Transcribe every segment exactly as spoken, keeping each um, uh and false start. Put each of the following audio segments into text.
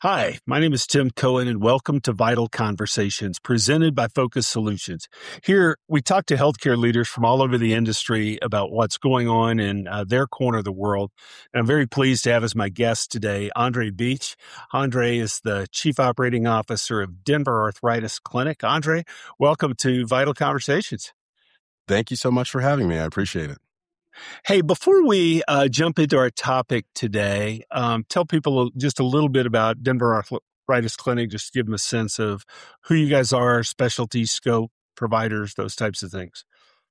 Hi, my name is Tim Cohen, and welcome to Vital Conversations presented by Focus Solutions. Here, we talk to healthcare leaders from all over the industry about what's going on in uh, their corner of the world. And I'm very pleased to have as my guest today Andre Beach. Andre is the Chief Operating Officer of Denver Arthritis Clinic. Andre, welcome to Vital Conversations. Thank you so much for having me. I appreciate it. Hey, before we uh, jump into our topic today, um, tell people just a little bit about Denver Arthritis Clinic, just to give them a sense of who you guys are, specialty, scope, providers, those types of things.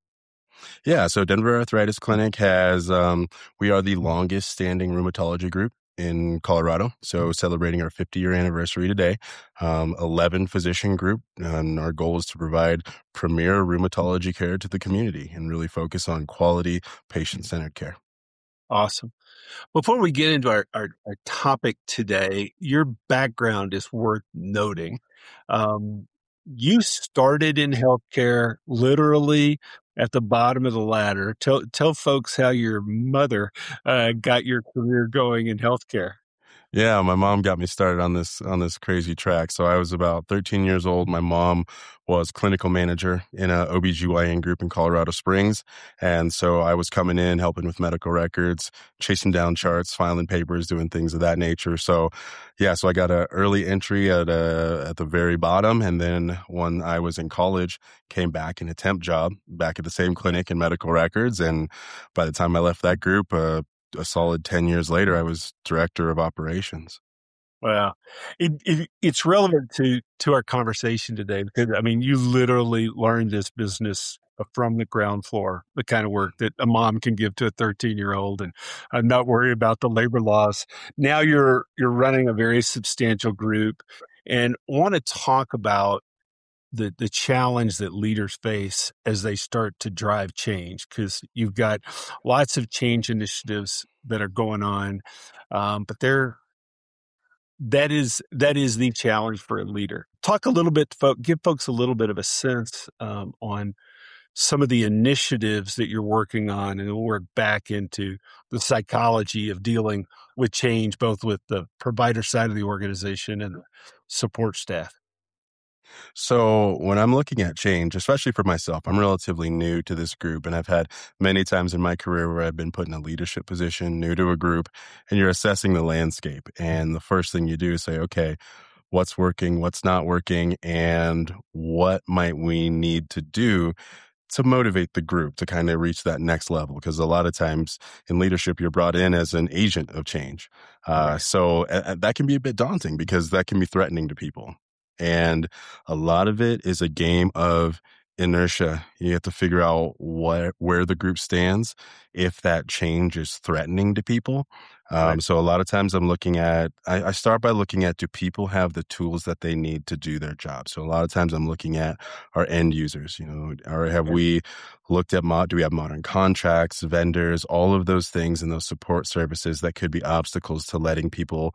Yeah, so Denver Arthritis Clinic has, um, we are the longest standing rheumatology group in Colorado. So celebrating our fifty year anniversary today, um, eleven physician group. And our goal is to provide premier rheumatology care to the community and really focus on quality patient centered care. Awesome. Before we get into our, our, our topic today, your background is worth noting. Um, you started in healthcare literally at the bottom of the ladder. Tell tell folks how your mother uh, got your career going in healthcare. Yeah, my mom got me started on this on this crazy track. So I was about thirteen years old. My mom was clinical manager in a O B G Y N group in Colorado Springs. And so I was coming in, helping with medical records, chasing down charts, filing papers, doing things of that nature. So yeah, so I got an early entry at a, at the very bottom. And then when I was in college, came back in a temp job back at the same clinic in medical records. And by the time I left that group, uh, a solid ten years later, I was director of operations. Wow. It, it, it's relevant to, to our conversation today because, I mean, you literally learned this business from the ground floor, the kind of work that a mom can give to a thirteen year old and uh, not worry about the labor laws. Now you're, you're running a very substantial group and want to talk about the the challenge that leaders face as they start to drive change, because you've got lots of change initiatives that are going on, um, but they're that is that is the challenge for a leader. Talk a little bit, folk, give folks a little bit of a sense um, on some of the initiatives that you're working on, and we'll work back into the psychology of dealing with change, both with the provider side of the organization and the support staff. So when I'm looking at change, especially for myself, I'm relatively new to this group, and I've had many times in my career where I've been put in a leadership position, new to a group, and you're assessing the landscape. And the first thing you do is say, okay, what's working, what's not working, and what might we need to do to motivate the group to kind of reach that next level? Because a lot of times in leadership, you're brought in as an agent of change. Uh, Right. so uh, that can be a bit daunting because that can be threatening to people. And a lot of it is a game of inertia. You have to figure out what, where the group stands, if that change is threatening to people. Um, Right. so a lot of times I'm looking at, I, I start by looking at, do people have the tools that they need to do their job? So a lot of times I'm looking at our end users, you know, or have Yeah. we looked at, mod, do we have modern contracts, vendors, all of those things and those support services that could be obstacles to letting people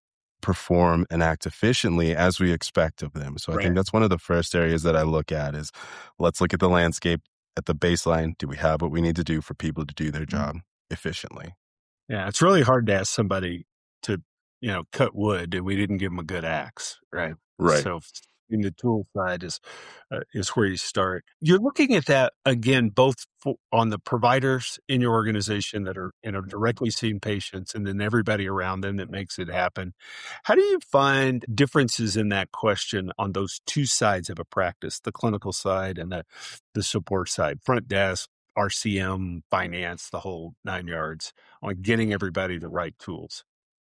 perform and act efficiently as we expect of them. So I Right. think that's one of the first areas that I look at is let's look at the landscape at the baseline. Do we have what we need to do for people to do their job efficiently? Yeah, it's really hard to ask somebody to, you know, cut wood and we didn't give them a good axe, right? Right. So in the tool side is uh, is where you start. You're looking at that again, both for, on the providers in your organization that are, you know, directly seeing patients, and then everybody around them that makes it happen. How do you find differences in that question on those two sides of a practice, the clinical side and the the support side, front desk, R C M, finance, the whole nine yards, on getting everybody the right tools?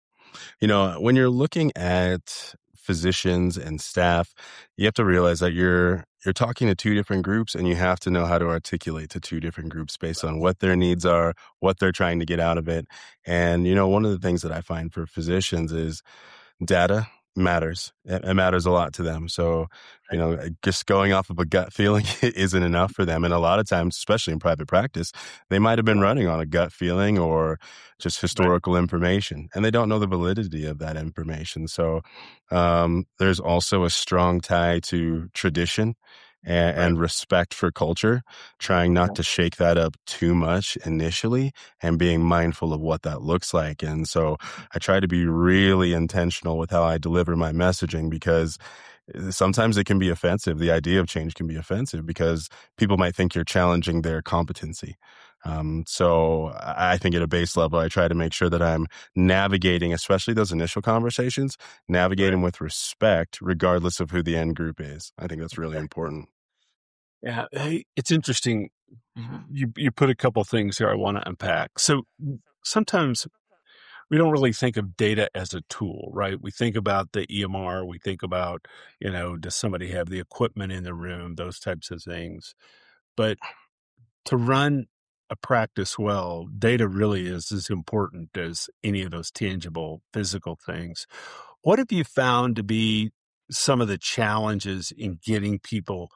You know, when you're looking at physicians and staff, you have to realize that you're you're talking to two different groups and you have to know how to articulate to two different groups based on what their needs are, what they're trying to get out of it. And you know, one of the things that I find for physicians is data matters. It, it matters a lot to them. So, you know, just going off of a gut feeling isn't enough for them. And a lot of times, especially in private practice, they might have been running on a gut feeling or just Right. historical information, and they don't know the validity of that information. So, um, there's also a strong tie to tradition and, Right. and respect for culture, trying not Yeah. to shake that up too much initially and being mindful of what that looks like. And so I try to be really intentional with how I deliver my messaging because uh, sometimes it can be offensive. The idea of change can be offensive because people might think you're challenging their competency. Um, so I I think at a base level, I try to make sure that I'm navigating, especially those initial conversations, Right. navigating with respect, regardless of who the end group is. I think that's really important. Yeah. Hey, it's interesting. You you put a couple things here I want to unpack. So sometimes we don't really think of data as a tool, right? We think about the E M R, we think about, you know, does somebody have the equipment in the room, those types of things. But to run a practice well, data really is as important as any of those tangible physical things. What have you found to be some of the challenges in getting people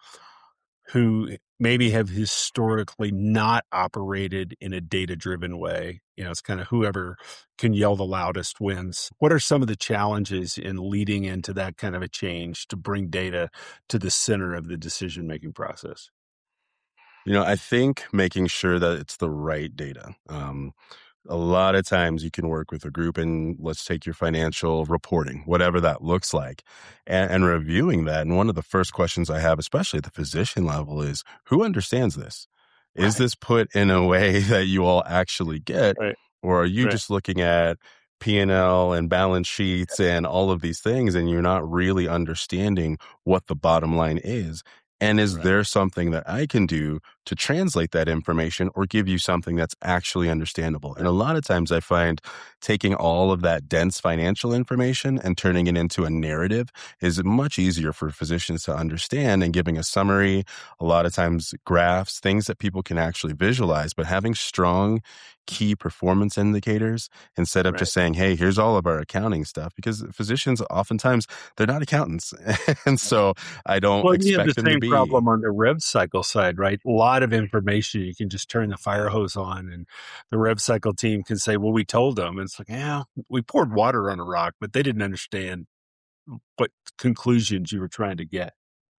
who maybe have historically not operated in a data driven way? You know, it's kind of whoever can yell the loudest wins. What are some of the challenges in leading into that kind of a change to bring data to the center of the decision making process? You know, I think making sure that it's the right data. Um, a lot of times you can work with a group and let's take your financial reporting, whatever that looks like, and, and reviewing that. And one of the first questions I have, especially at the physician level, is who understands this? Is Right, this put in a way that you all actually get? right, Or are you right, just looking at P and L and balance sheets and all of these things, and you're not really understanding what the bottom line is? And is right, there something that I can do to translate that information or give you something that's actually understandable? And a right, lot of times I find taking all of that dense financial information and turning it into a narrative is much easier for physicians to understand and giving a summary, a lot of times graphs, things that people can actually visualize, but having strong key performance indicators instead of right. just saying, hey, here's all of our accounting stuff, because physicians oftentimes they're not accountants. And so I don't Well, you have expect the them to same be. problem on the rev cycle side, right? A lot of information. You can just turn the fire hose on and the rev cycle team can say, well, we told them. And it's like, yeah, we poured water on a rock, but they didn't understand what conclusions you were trying to get.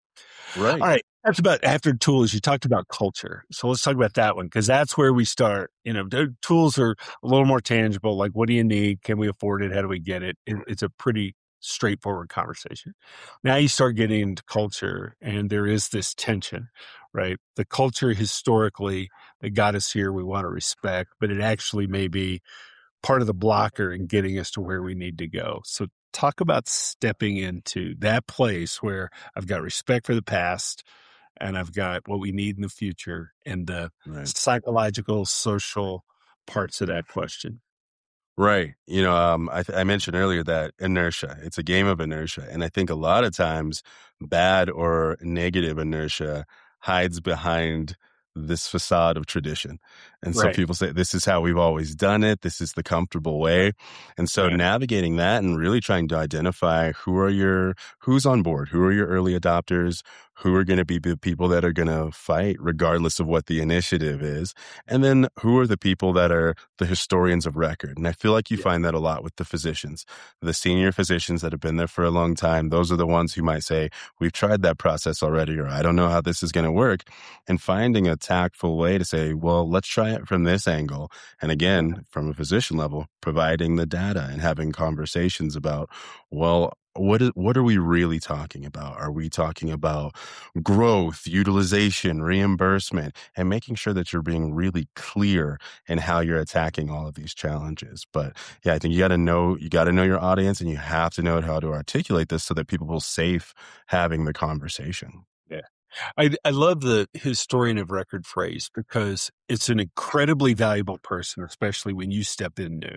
All Right. right. That's about after tools. You talked about culture. So let's talk about that one because that's where we start. You know, the tools are a little more tangible. Like, what do you need? Can we afford it? How do we get it? It- It's a pretty straightforward conversation. Now you start getting into culture, and there is this tension, right? The culture historically that got us here, we want to respect, but it actually may be part of the blocker in getting us to where we need to go. So talk about stepping into that place where I've got respect for the past and I've got what we need in the future and the Right. psychological, social parts of that question. Right. You know, um, I, th- I mentioned earlier that inertia, it's a game of inertia. And I think a lot of times bad or negative inertia hides behind this facade of tradition. And so Right. people say, this is how we've always done it. This is the comfortable way. And so Right. navigating that and really trying to identify who are your, who's on board, who are your early adopters, who are going to be the people that are going to fight regardless of what the initiative is. And then who are the people that are the historians of record. And I feel like you Yeah. find that a lot with the physicians, the senior physicians that have been there for a long time. Those are the ones who might say, we've tried that process already, or I don't know how this is going to work. And finding a tactful way to say, well, let's try it from this angle. And Yeah. again, from a physician level, providing the data and having conversations about, well, what is, what are we really talking about? Are we talking about growth, utilization, reimbursement, and making sure that you're being really clear in how you're attacking all of these challenges? But yeah, I think you got to know, you got to know your audience and you have to know how to articulate this so that people feel safe having the conversation. Yeah. I, I love the historian of record phrase because it's an incredibly valuable person, especially when you step in new.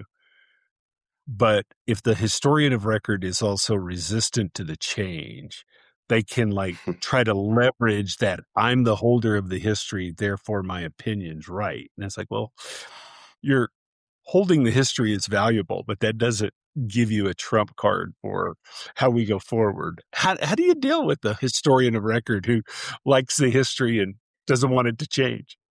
But if the historian of record is also resistant to the change, they can like try to leverage that I'm the holder of the history, therefore my opinion's right. And it's like, well, you're holding the history is valuable, but that doesn't give you a trump card for how we go forward. How how do you deal with the historian of record who likes the history and doesn't want it to change?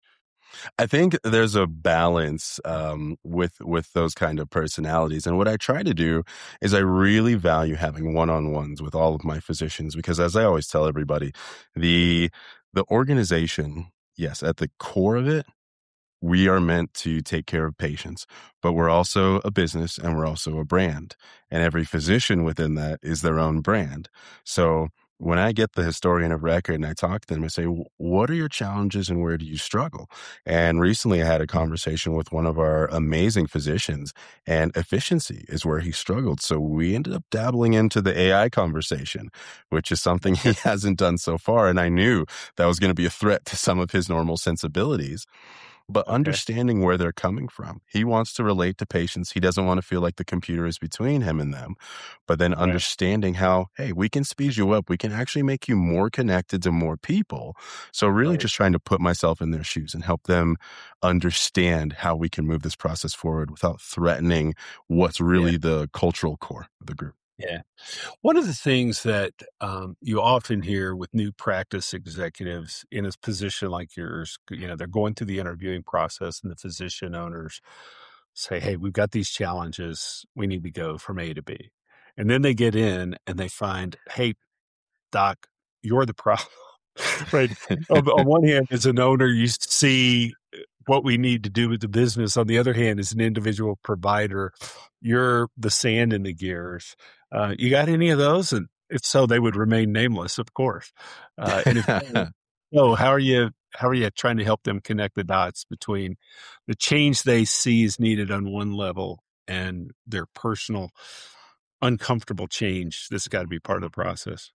I think there's a balance um, with with those kind of personalities, and what I try to do is I really value having one-on-ones with all of my physicians because, as I always tell everybody, the the organization, yes, at the core of it, we are meant to take care of patients, but we're also a business and we're also a brand. And every physician within that is their own brand. So when I get the historian of record and I talk to them, I say, what are your challenges and where do you struggle? And recently I had a conversation with one of our amazing physicians, and efficiency is where he struggled. So we ended up dabbling into the A I conversation, which is something he hasn't done so far. And I knew that was going to be a threat to some of his normal sensibilities, but Okay. understanding where they're coming from. He wants to relate to patients. He doesn't want to feel like the computer is between him and them. But then Right. understanding how, hey, we can speed you up. We can actually make you more connected to more people. So really Right. just trying to put myself in their shoes and help them understand how we can move this process forward without threatening what's Yeah. really the cultural core of the group. Yeah. One of the things that um, you often hear with new practice executives in a position like yours, you know, they're going through the interviewing process, and the physician owners say, "Hey, we've got these challenges. We need to go from A to B." And then they get in and they find, "Hey, doc, you're the problem." Right. On, on one hand, as an owner, you see what we need to do with the business. On the other hand, as an individual provider, you're the sand in the gears. Uh, you got any of those? And if so, they would remain nameless, of course. Uh, and if so, how are you? How are you trying to help them connect the dots between the change they see is needed on one level and their personal uncomfortable change that's got to be part of the process?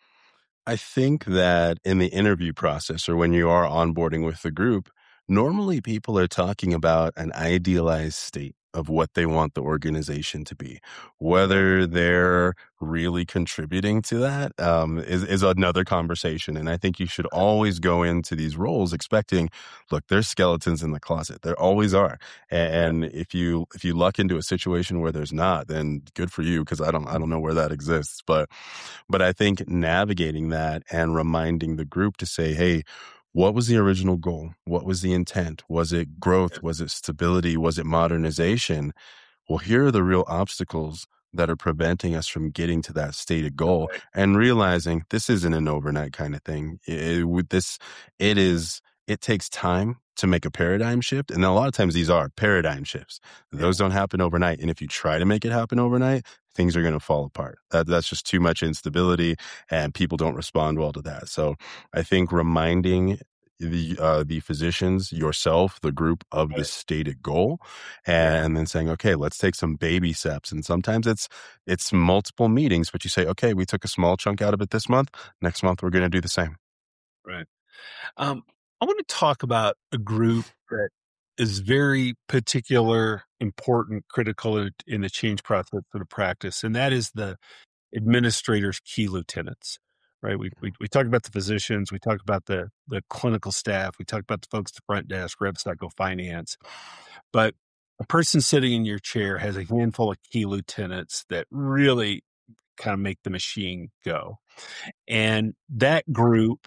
I think that in the interview process or when you are onboarding with the group, normally people are talking about an idealized state of what they want the organization to be. Right. Whether they're really contributing to that um, is, is another conversation. And I think you should always go into these roles expecting, look, there's skeletons in the closet. There always are. Right. And if you if you luck into a situation where there's not, then good for you, because I don't I don't know where that exists. But but I think navigating that and reminding the group to say, hey, what was the original goal? What was the intent? Was it growth? Was it stability? Was it modernization? Well, here are the real obstacles that are preventing us from getting to that stated goal, Right. and realizing this isn't an overnight kind of thing. It, with this, it is, it takes time to make a paradigm shift. And a lot of times these are paradigm shifts. Yeah. Those don't happen overnight. And if you try to make it happen overnight, things are going to fall apart. That, that's just too much instability, and people don't respond well to that. So I think reminding the uh, the physicians, yourself, the group of the Right. stated goal, Yeah. and then saying, okay, let's take some baby steps. And sometimes it's it's multiple meetings, but you say, okay, we took a small chunk out of it this month. Next month, we're going to do the same. Right. Um, I want to talk about a group that is very particular, important, critical in, in the change process of the practice, and that is the administrator's key lieutenants. Right. We, we we talked about the physicians, we talked about the the clinical staff, we talked about the folks at the front desk, rev cycle, finance, but a person sitting in your chair has a handful of key lieutenants that really kind of make the machine go, and that group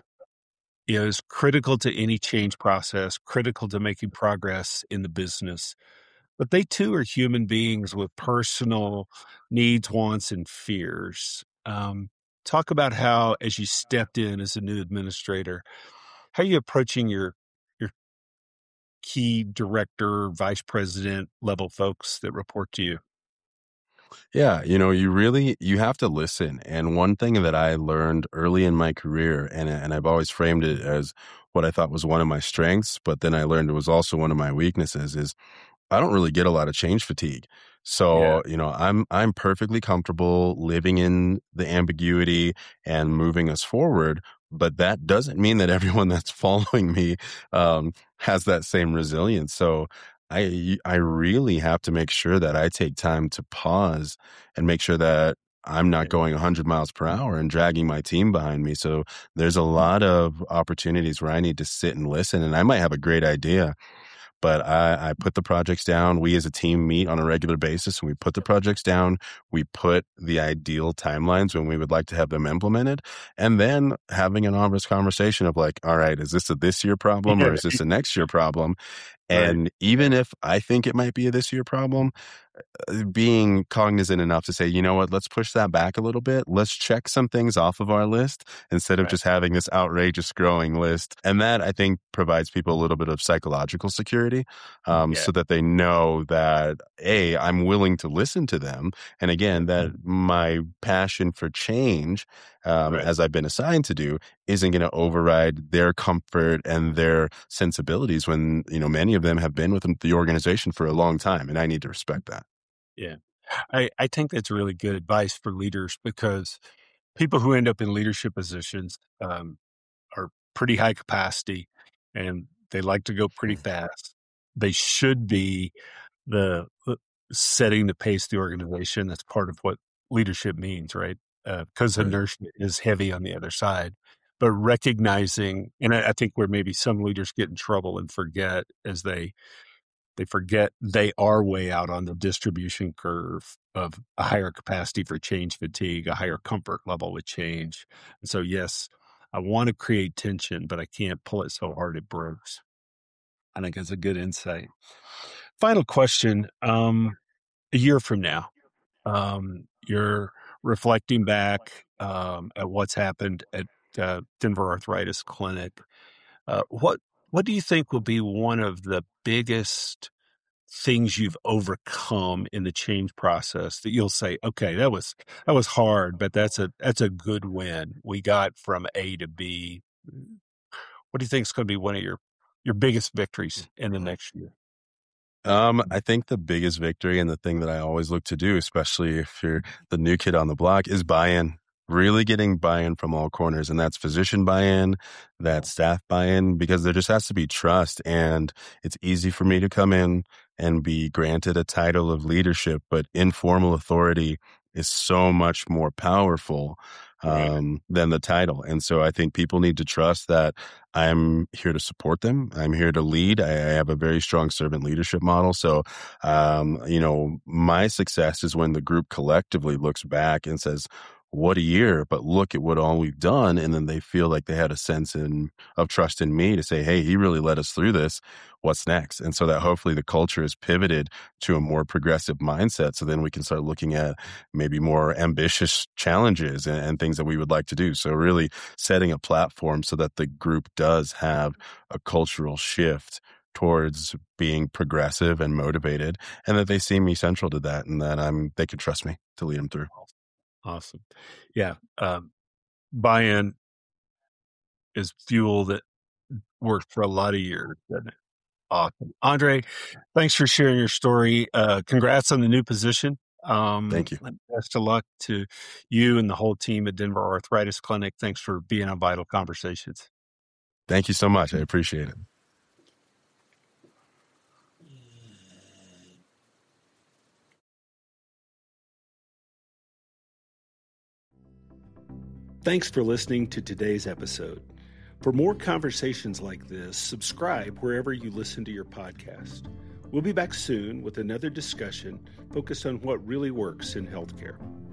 is critical to any change process, critical to making progress in the business. But they too are human beings with personal needs, wants, and fears. Um, talk about how, as you stepped in as a new administrator, how are you approaching your your key director, vice president level folks that report to you? Yeah, you know, you really you have to listen. And one thing that I learned early in my career, and and I've always framed it as what I thought was one of my strengths, but then I learned it was also one of my weaknesses, is I don't really get a lot of change fatigue. Yeah. So, you know, I'm I'm perfectly comfortable living in the ambiguity and moving us forward, but that doesn't mean that everyone that's following me um, has that same resilience. So, I I really have to make sure that I take time to pause and make sure that I'm not Yeah. going one hundred miles per hour and dragging my team behind me. So, there's a lot of opportunities where I need to sit and listen, and I might have a great idea, but I, I put the projects down. We as a team meet on a regular basis and we put the projects down. We put the ideal timelines when we would like to have them implemented. And then having an honest conversation of like, all right, is this a this year problem or is this a next year problem? And right. even if I think it might be a this year problem, being cognizant enough to say, you know what, let's push that back a little bit. Let's check some things off of our list instead of right. just having this outrageous growing list. And that, I think, provides people a little bit of psychological security um, yeah. so that they know that, A, I'm willing to listen to them. And again, that my passion for change, um, right. as I've been assigned to do, isn't going to override their comfort and their sensibilities when, you know, many of them have been with the organization for a long time. And I need to respect that. Yeah. I, I think that's really good advice for leaders because people who end up in leadership positions um, are pretty high capacity and they like to go pretty fast. They should be the uh, setting the pace of the organization. That's part of what leadership means, right? Because uh, right. inertia is heavy on the other side. But recognizing, and I, I think where maybe some leaders get in trouble and forget as they They forget they are way out on the distribution curve of a higher capacity for change fatigue, a higher comfort level with change. And so, yes, I want to create tension, but I can't pull it so hard it breaks. I think that's a good insight. Final question. Um, a year from now, um, you're reflecting back um, at what's happened at uh, Denver Arthritis Clinic. Uh, what what do you think will be one of the biggest things you've overcome in the change process that you'll say, okay, that was that was hard, but that's a that's a good win. We got from A to B. What do you think is going to be one of your your biggest victories in the next year? Um, I think the biggest victory and the thing that I always look to do, especially if you're the new kid on the block, is buy-in. Really getting buy-in from all corners, and that's physician buy-in, that's staff buy-in, because there just has to be trust. And it's easy for me to come in and be granted a title of leadership, but informal authority is so much more powerful um, right. than the title. And so I think people need to trust that I'm here to support them. I'm here to lead. I, I have a very strong servant leadership model. So, um, you know, my success is when the group collectively looks back and says, what a year, but look at what all we've done. And then they feel like they had a sense in, of trust in me to say, hey, he really led us through this. What's next? And so that hopefully the culture is pivoted to a more progressive mindset. So then we can start looking at maybe more ambitious challenges and, and things that we would like to do. So really setting a platform so that the group does have a cultural shift towards being progressive and motivated, and that they see me central to that, and that I'm, they can trust me to lead them through. Awesome. Yeah. Um, buy-in is fuel that worked for a lot of years, doesn't it? Awesome. Andre, thanks for sharing your story. Uh, congrats on the new position. Um, Thank you. Best of luck to you and the whole team at Denver Arthritis Clinic. Thanks for being on Vital Conversations. Thank you so much. I appreciate it. Thanks for listening to today's episode. For more conversations like this, subscribe wherever you listen to your podcast. We'll be back soon with another discussion focused on what really works in healthcare.